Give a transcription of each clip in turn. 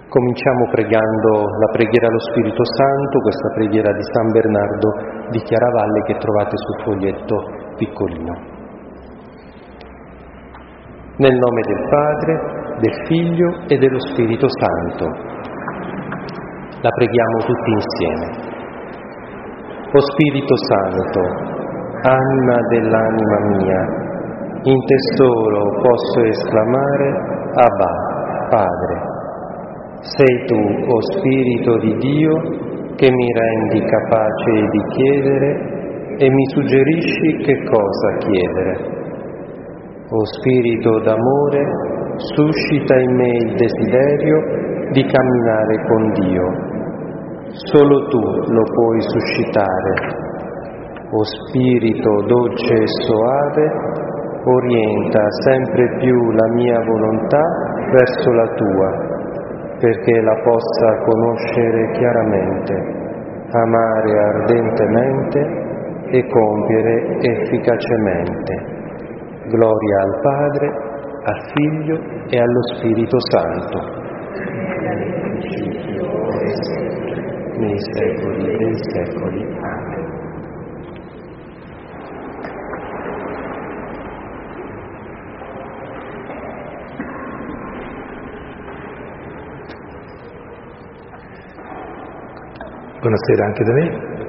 Cominciamo pregando la preghiera allo Spirito Santo, questa preghiera di San Bernardo di Chiaravalle che trovate sul foglietto piccolino. Nel nome del Padre, del Figlio e dello Spirito Santo. La preghiamo tutti insieme. O Spirito Santo, anima dell'anima mia, in te solo posso esclamare Abba, Padre. Sei tu, o Spirito di Dio, che mi rendi capace di chiedere e mi suggerisci che cosa chiedere. O Spirito d'amore, suscita in me il desiderio di camminare con Dio. Solo tu lo puoi suscitare. O Spirito dolce e soave, orienta sempre più la mia volontà verso la tua, perché la possa conoscere chiaramente, amare ardentemente e compiere efficacemente. Gloria al Padre, al Figlio e allo Spirito Santo. Nei secoli dei secoli. Amen. Buonasera anche da me.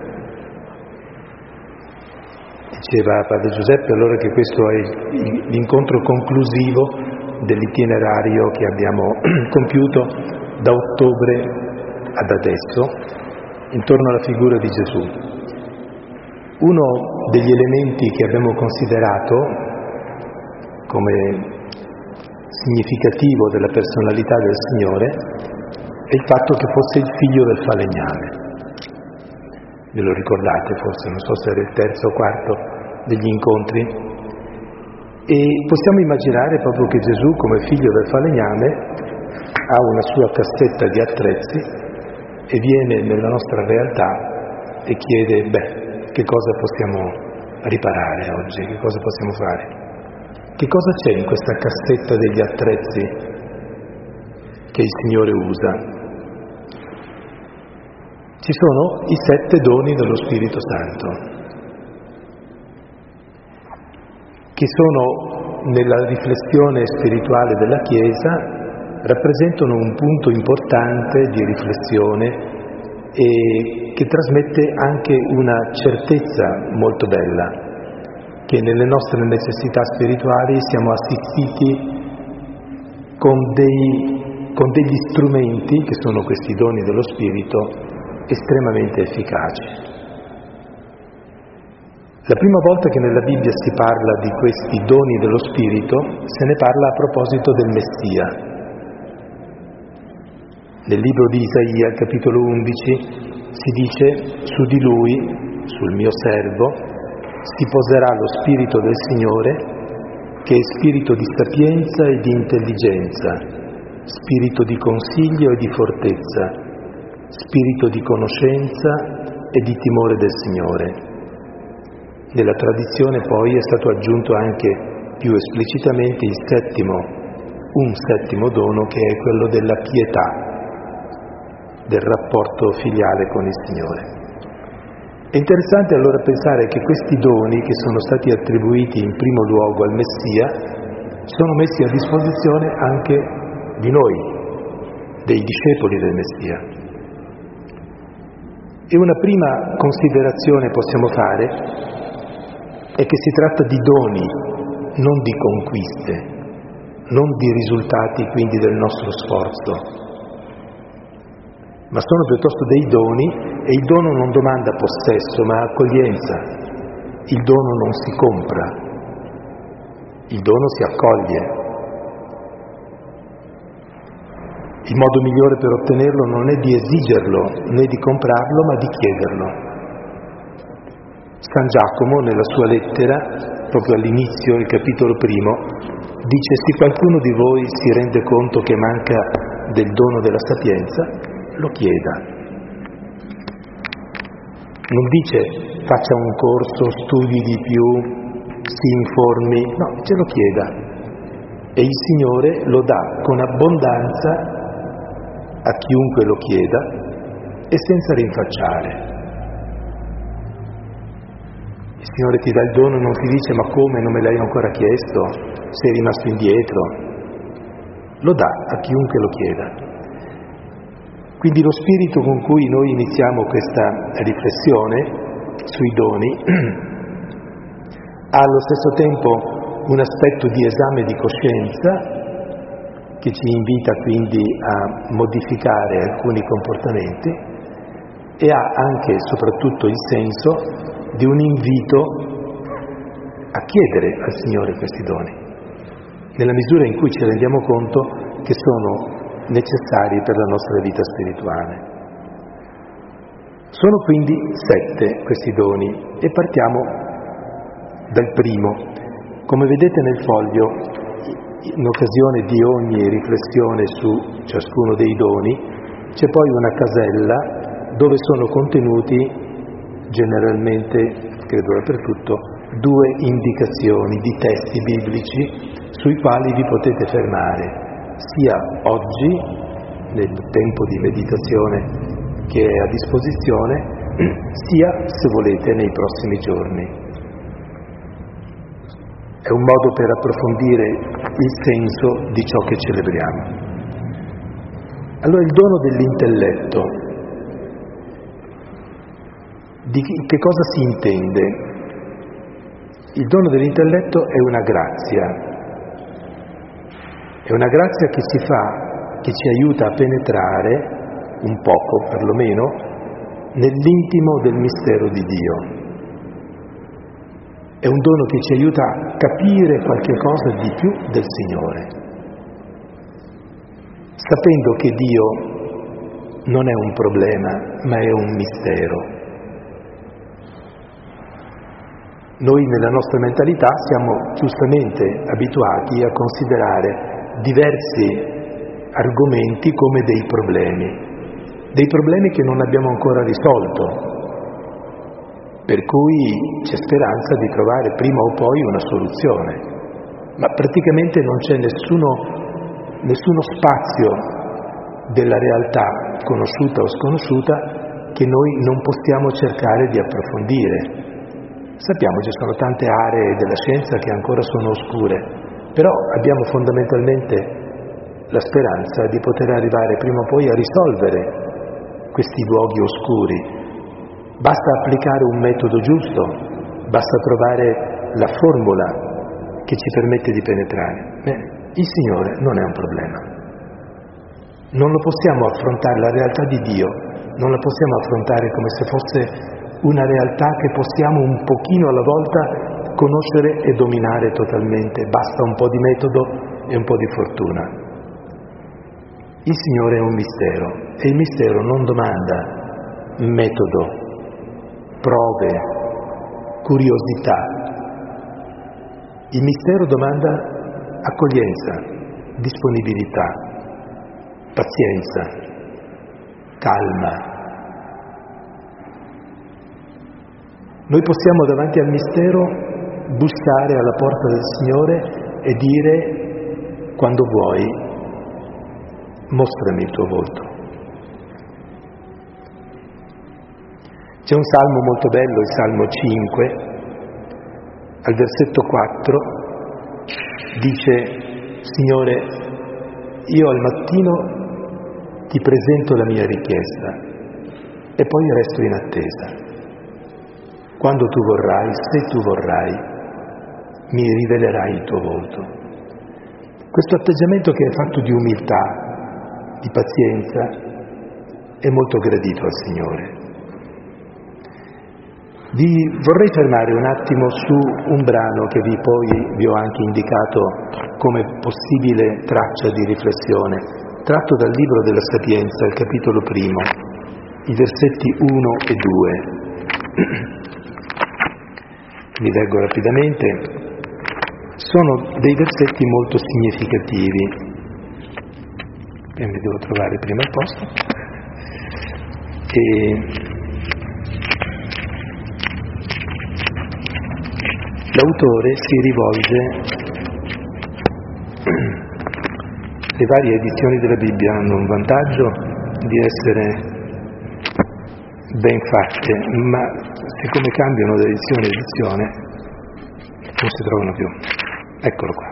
Diceva Padre Giuseppe allora che questo è l'incontro conclusivo dell'itinerario che abbiamo compiuto da ottobre ad adesso intorno alla figura di Gesù. Uno degli elementi che abbiamo considerato come significativo della personalità del Signore è il fatto che fosse il figlio del falegname. Ve lo ricordate forse, non so se era il terzo o quarto degli incontri, e possiamo immaginare proprio che Gesù come figlio del falegname ha una sua cassetta di attrezzi e viene nella nostra realtà e chiede, che cosa possiamo riparare oggi, che cosa possiamo fare? Che cosa c'è in questa cassetta degli attrezzi che il Signore usa? Ci sono i 7 doni dello Spirito Santo, che sono, nella riflessione spirituale della Chiesa, rappresentano un punto importante di riflessione e che trasmette anche una certezza molto bella, che nelle nostre necessità spirituali siamo assistiti con degli strumenti, che sono questi doni dello Spirito, estremamente efficaci. La prima volta che nella Bibbia si parla di questi doni dello Spirito, se ne parla a proposito del Messia. Nel libro di Isaia, capitolo 11, si dice: su di lui, sul mio servo, si poserà lo Spirito del Signore, che è spirito di sapienza e di intelligenza, spirito di consiglio e di fortezza, spirito di conoscenza e di timore del Signore. Nella tradizione poi è stato aggiunto anche più esplicitamente un settimo dono, che è quello della pietà, del rapporto filiale con il Signore. È interessante allora pensare che questi doni, che sono stati attribuiti in primo luogo al Messia, sono messi a disposizione anche di noi, dei discepoli del Messia. E una prima considerazione possiamo fare è che si tratta di doni, non di conquiste, non di risultati quindi del nostro sforzo, ma sono piuttosto dei doni, e il dono non domanda possesso ma accoglienza. Il dono non si compra, il dono si accoglie. Il modo migliore per ottenerlo non è di esigerlo né di comprarlo, ma di chiederlo. San Giacomo, nella sua lettera, proprio all'inizio, il capitolo 1, dice: se qualcuno di voi si rende conto che manca del dono della sapienza, lo chieda. Non dice faccia un corso, studi di più, si informi, no, ce lo chieda. E il Signore lo dà con abbondanza a chiunque lo chieda e senza rinfacciare. Il Signore ti dà il dono, non ti dice ma come, non me l'hai ancora chiesto, sei rimasto indietro. Lo dà a chiunque lo chieda. Quindi lo spirito con cui noi iniziamo questa riflessione sui doni ha allo stesso tempo un aspetto di esame di coscienza che ci invita quindi a modificare alcuni comportamenti e ha anche e soprattutto il senso di un invito a chiedere al Signore questi doni, nella misura in cui ci rendiamo conto che sono necessari per la nostra vita spirituale. Sono quindi 7 questi doni e partiamo dal primo. Come vedete nel foglio, in occasione di ogni riflessione su ciascuno dei doni, c'è poi una casella dove sono contenuti generalmente, credo dappertutto, 2 indicazioni di testi biblici sui quali vi potete fermare, sia oggi, nel tempo di meditazione che è a disposizione, sia, se volete, nei prossimi giorni. È un modo per approfondire il senso di ciò che celebriamo. Allora, il dono dell'intelletto. Di che cosa si intende? Il dono dell'intelletto è una grazia che che ci aiuta a penetrare, un poco perlomeno, nell'intimo del mistero di Dio. È un dono che ci aiuta a capire qualche cosa di più del Signore, sapendo che Dio non è un problema, ma è un mistero. Noi nella nostra mentalità siamo giustamente abituati a considerare diversi argomenti come dei problemi che non abbiamo ancora risolto, per cui c'è speranza di trovare prima o poi una soluzione, ma praticamente non c'è nessuno spazio della realtà, conosciuta o sconosciuta, che noi non possiamo cercare di approfondire. Sappiamo ci sono tante aree della scienza che ancora sono oscure, però abbiamo fondamentalmente la speranza di poter arrivare prima o poi a risolvere questi luoghi oscuri. Basta applicare un metodo giusto, basta trovare la formula che ci permette di penetrare. Il Signore non è un problema. Non lo possiamo affrontare, la realtà di Dio, non la possiamo affrontare come se fosse una realtà che possiamo un pochino alla volta conoscere e dominare totalmente. Basta un po' di metodo e un po' di fortuna. Il Signore è un mistero e il mistero non domanda metodo, prove, curiosità. Il mistero domanda accoglienza, disponibilità, pazienza, calma. Noi possiamo davanti al mistero bussare alla porta del Signore e dire: quando vuoi, mostrami il tuo volto. C'è un salmo molto bello, il Salmo 5, al versetto 4, dice: Signore, io al mattino ti presento la mia richiesta e poi resto in attesa. Quando tu vorrai, se tu vorrai, mi rivelerai il tuo volto. Questo atteggiamento, che è fatto di umiltà, di pazienza, è molto gradito al Signore. Vorrei fermare un attimo su un brano che vi ho anche indicato come possibile traccia di riflessione, tratto dal libro della Sapienza, il capitolo 1, i versetti 1 e 2. Vi leggo rapidamente. Sono dei versetti molto significativi. E mi devo trovare prima il posto. L'autore si rivolge, le varie edizioni della Bibbia hanno un vantaggio, di essere ben fatte, ma siccome cambiano da edizione a edizione non si trovano più. Eccolo qua.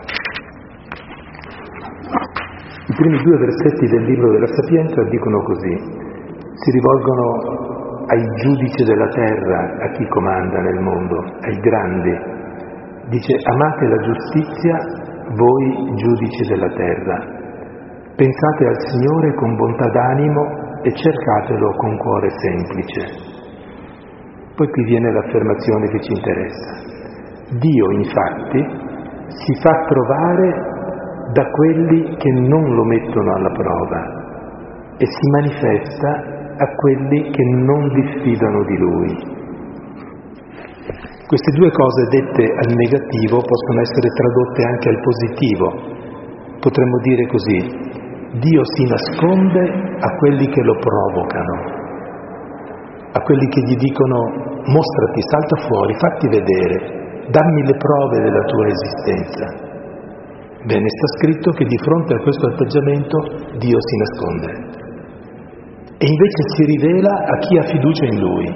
I primi 2 versetti del libro della Sapienza dicono così: si rivolgono ai giudici della terra, a chi comanda nel mondo, ai grandi. Dice: amate la giustizia, voi giudici della terra. Pensate al Signore con bontà d'animo e cercatelo con cuore semplice. Poi qui viene l'affermazione che ci interessa. Dio, infatti, si fa trovare da quelli che non lo mettono alla prova e si manifesta a quelli che non diffidano di Lui. Queste 2 cose dette al negativo possono essere tradotte anche al positivo. Potremmo dire così: Dio si nasconde a quelli che lo provocano, a quelli che gli dicono: mostrati, salta fuori, fatti vedere, dammi le prove della tua esistenza. Bene, sta scritto che di fronte a questo atteggiamento Dio si nasconde e invece si rivela a chi ha fiducia in Lui.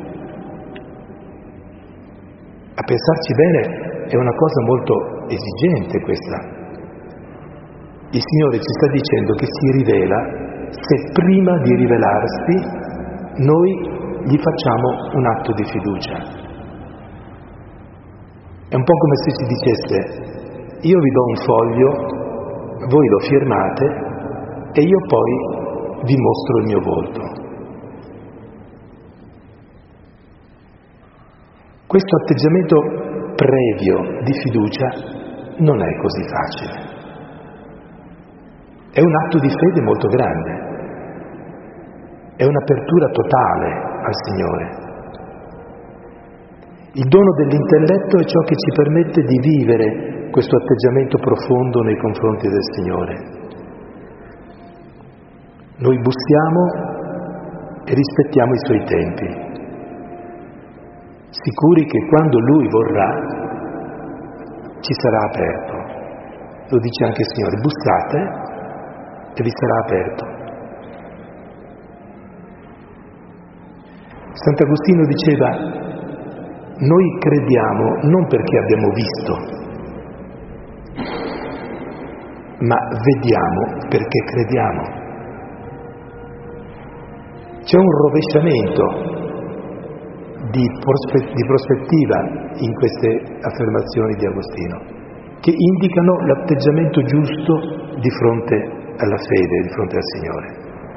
A pensarci bene è una cosa molto esigente questa. Il Signore ci sta dicendo che si rivela se prima di rivelarsi noi gli facciamo un atto di fiducia. È un po' come se si dicesse: io vi do un foglio, voi lo firmate e io poi vi mostro il mio volto. Questo atteggiamento previo di fiducia non è così facile. È un atto di fede molto grande, è un'apertura totale al Signore. Il dono dell'intelletto è ciò che ci permette di vivere questo atteggiamento profondo nei confronti del Signore. Noi bussiamo e rispettiamo i Suoi tempi, sicuri che quando Lui vorrà ci sarà aperto. Lo dice anche il Signore: bussate e vi sarà aperto. Sant'Agostino diceva: noi crediamo non perché abbiamo visto, ma vediamo perché crediamo. C'è un rovesciamento di prospettiva in queste affermazioni di Agostino, che indicano l'atteggiamento giusto di fronte alla fede, di fronte al Signore.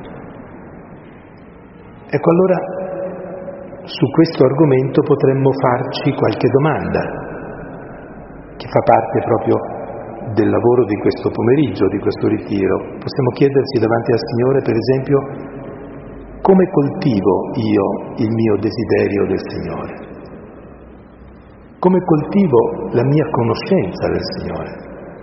Ecco, allora su questo argomento potremmo farci qualche domanda, che fa parte proprio del lavoro di questo pomeriggio, di questo ritiro. Possiamo chiedersi davanti al Signore, per esempio: come coltivo io il mio desiderio del Signore? Come coltivo la mia conoscenza del Signore?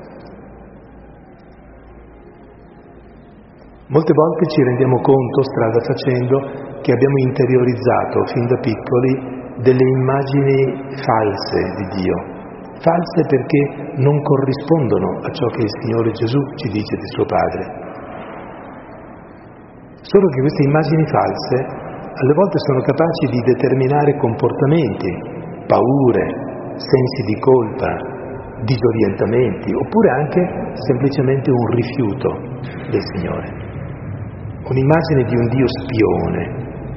Molte volte ci rendiamo conto, strada facendo, che abbiamo interiorizzato fin da piccoli delle immagini false di Dio. False perché non corrispondono a ciò che il Signore Gesù ci dice di suo Padre. Solo che queste immagini false alle volte sono capaci di determinare comportamenti, paure, sensi di colpa, disorientamenti, oppure anche semplicemente un rifiuto del Signore. Un'immagine di un Dio spione,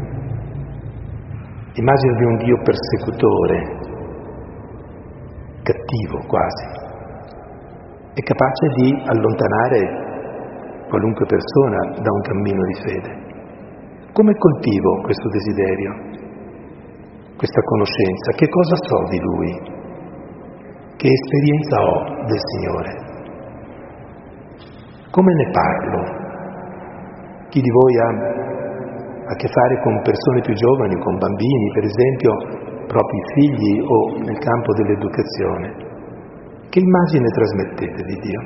immagine di un Dio persecutore, cattivo quasi, è capace di allontanare qualunque persona da un cammino di fede. Come coltivo questo desiderio, questa conoscenza? Che cosa so di Lui? Che esperienza ho del Signore? Come ne parlo? Chi di voi ha a che fare con persone più giovani, con bambini, per esempio, propri figli o nel campo dell'educazione? Che immagine trasmettete di Dio?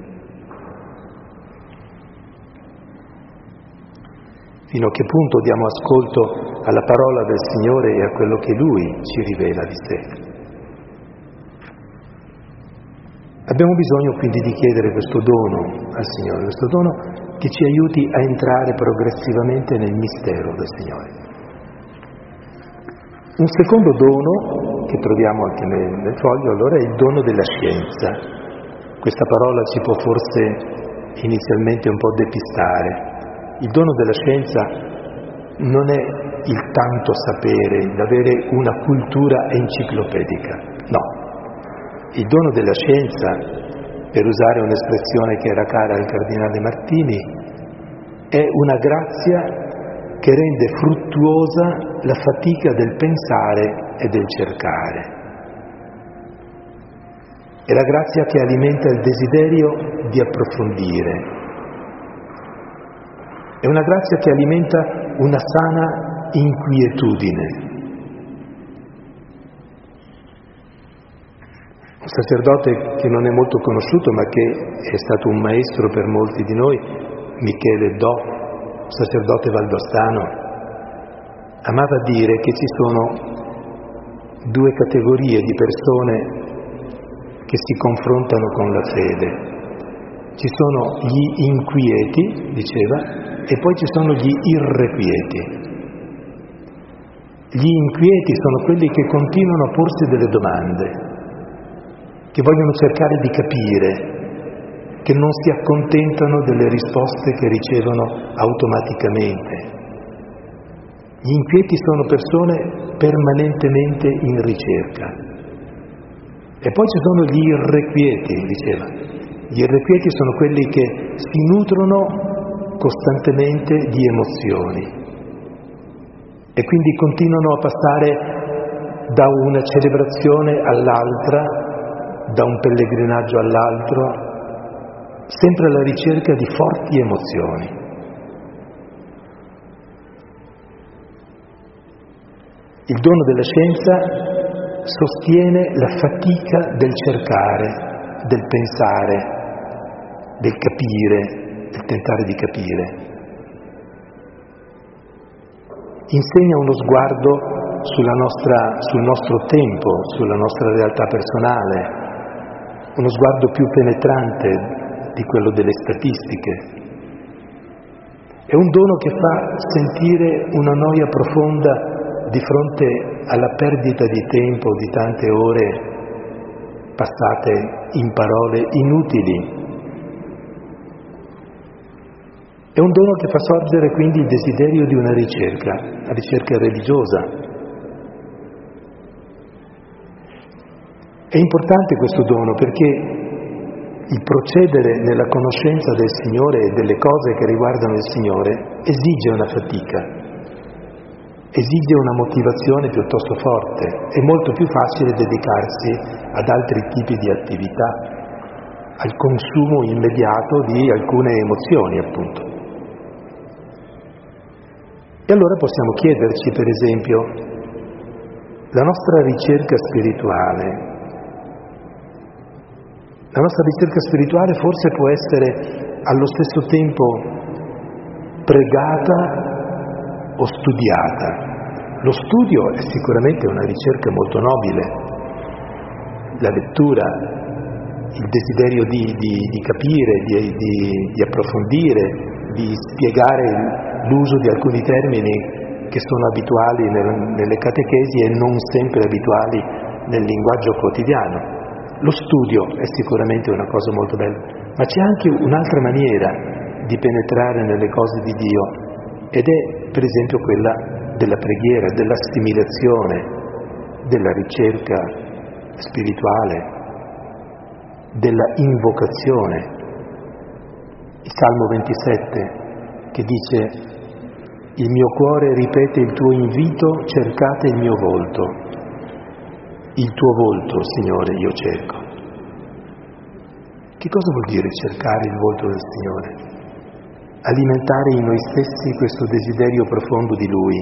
Fino a che punto diamo ascolto alla parola del Signore e a quello che Lui ci rivela di sé? Abbiamo bisogno quindi di chiedere questo dono al Signore, questo dono che ci aiuti a entrare progressivamente nel mistero del Signore. Un secondo dono che troviamo anche nel foglio, allora, è il dono della scienza. Questa parola ci può forse inizialmente un po' depistare. Il dono della scienza non è il tanto sapere, l'avere una cultura enciclopedica, no. Il dono della scienza, per usare un'espressione che era cara al cardinale Martini, è una grazia che rende fruttuosa la fatica del pensare e del cercare. È la grazia che alimenta il desiderio di approfondire. È una grazia che alimenta una sana inquietudine. Un sacerdote che non è molto conosciuto, ma che è stato un maestro per molti di noi, Michele Do, sacerdote valdostano, amava dire che ci sono due categorie di persone che si confrontano con la fede. Ci sono gli inquieti, diceva, e poi ci sono gli irrequieti. Gli inquieti sono quelli che continuano a porsi delle domande, che vogliono cercare di capire, che non si accontentano delle risposte che ricevono automaticamente. Gli inquieti sono persone permanentemente in ricerca. E poi ci sono gli irrequieti, diceva. Gli irrequieti sono quelli che si nutrono costantemente di emozioni e quindi continuano a passare da una celebrazione all'altra, da un pellegrinaggio all'altro, sempre alla ricerca di forti emozioni. Il dono della scienza sostiene la fatica del cercare, del pensare, del capire, del tentare di capire. Insegna uno sguardo sul nostro tempo, sulla nostra realtà personale, uno sguardo più penetrante di quello delle statistiche. È un dono che fa sentire una noia profonda di fronte alla perdita di tempo, di tante ore passate in parole inutili. È un dono che fa sorgere quindi il desiderio di una ricerca, la ricerca religiosa. È importante questo dono perché il procedere nella conoscenza del Signore e delle cose che riguardano il Signore esige una fatica, esige una motivazione piuttosto forte. È molto più facile dedicarsi ad altri tipi di attività, al consumo immediato di alcune emozioni, appunto. E allora possiamo chiederci, per esempio, la nostra ricerca spirituale. La nostra ricerca spirituale forse può essere allo stesso tempo pregata o studiata. Lo studio è sicuramente una ricerca molto nobile. La lettura, il desiderio di capire, di approfondire, di spiegare l'uso di alcuni termini che sono abituali nelle catechesi e non sempre abituali nel linguaggio quotidiano. Lo studio è sicuramente una cosa molto bella, ma c'è anche un'altra maniera di penetrare nelle cose di Dio ed è per esempio quella della preghiera, dell'assimilazione, della ricerca spirituale, della invocazione. Il Salmo 27 che dice: il mio cuore ripete il tuo invito, cercate il mio volto. Il tuo volto, Signore, io cerco. Che cosa vuol dire cercare il volto del Signore? Alimentare in noi stessi questo desiderio profondo di Lui.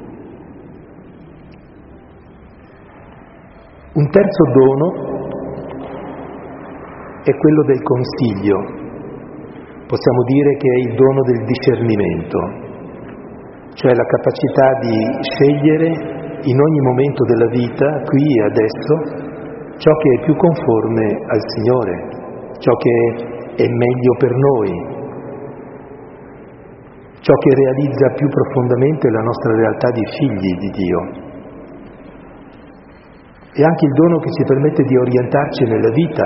Un terzo dono è quello del consiglio. Possiamo dire che è il dono del discernimento, cioè la capacità di scegliere in ogni momento della vita, qui e adesso, ciò che è più conforme al Signore, ciò che è meglio per noi, ciò che realizza più profondamente la nostra realtà di figli di Dio. E anche il dono che ci permette di orientarci nella vita,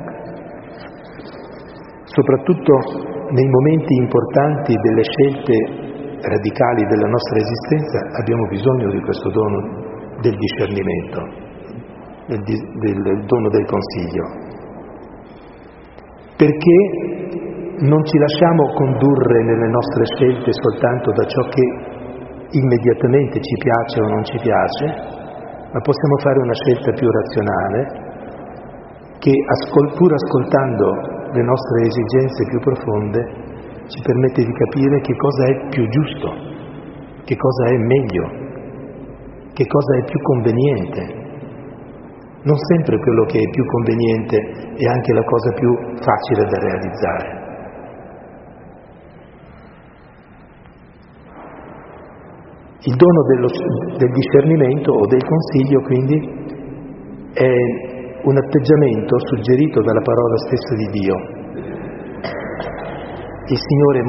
soprattutto nei momenti importanti delle scelte radicali della nostra esistenza, abbiamo bisogno di questo dono del discernimento, del dono del consiglio. Perché non ci lasciamo condurre nelle nostre scelte soltanto da ciò che immediatamente ci piace o non ci piace, ma possiamo fare una scelta più razionale che, pur ascoltando le nostre esigenze più profonde, ci permette di capire che cosa è più giusto, che cosa è meglio, che cosa è più conveniente. Non sempre quello che è più conveniente è anche la cosa più facile da realizzare. Il dono del discernimento o del consiglio, quindi, è un atteggiamento suggerito dalla parola stessa di Dio. Il Signore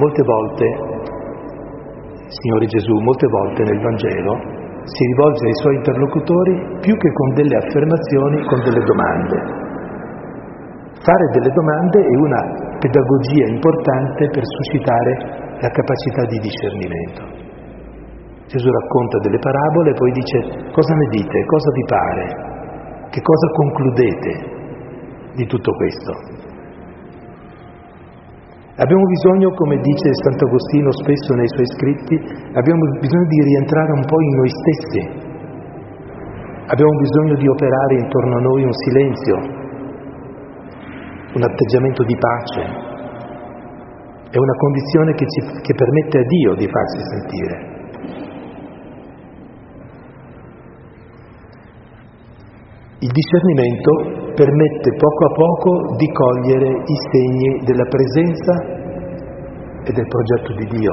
Gesù molte volte nel Vangelo si rivolge ai suoi interlocutori più che con delle affermazioni, con delle domande. Fare delle domande è una pedagogia importante per suscitare la capacità di discernimento. Gesù racconta delle parabole e poi dice: cosa ne dite? Cosa vi pare? Che cosa concludete di tutto questo? Abbiamo bisogno, come dice Sant'Agostino spesso nei suoi scritti, abbiamo bisogno di rientrare un po' in noi stessi. Abbiamo bisogno di operare intorno a noi un silenzio, un atteggiamento di pace. È una condizione che permette a Dio di farsi sentire. Il discernimento permette poco a poco di cogliere i segni della presenza e del progetto di Dio.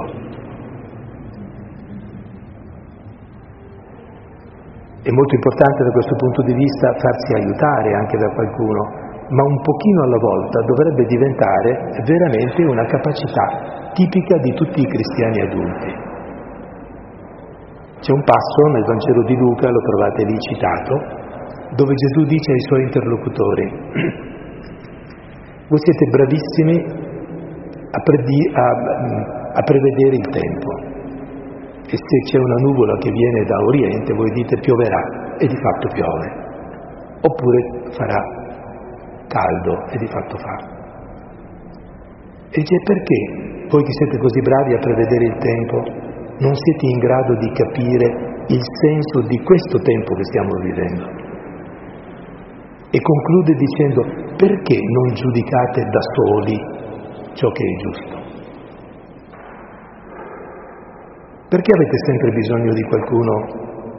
È molto importante da questo punto di vista farsi aiutare anche da qualcuno, ma un pochino alla volta dovrebbe diventare veramente una capacità tipica di tutti i cristiani adulti. C'è un passo nel Vangelo di Luca, lo trovate lì citato, dove Gesù dice ai suoi interlocutori: voi siete bravissimi a prevedere il tempo, e se c'è una nuvola che viene da oriente voi dite pioverà, e di fatto piove, oppure farà caldo, e di fatto fa. E dice: perché voi che siete così bravi a prevedere il tempo non siete in grado di capire il senso di questo tempo che stiamo vivendo? E conclude dicendo: perché non giudicate da soli ciò che è giusto? Perché avete sempre bisogno di qualcuno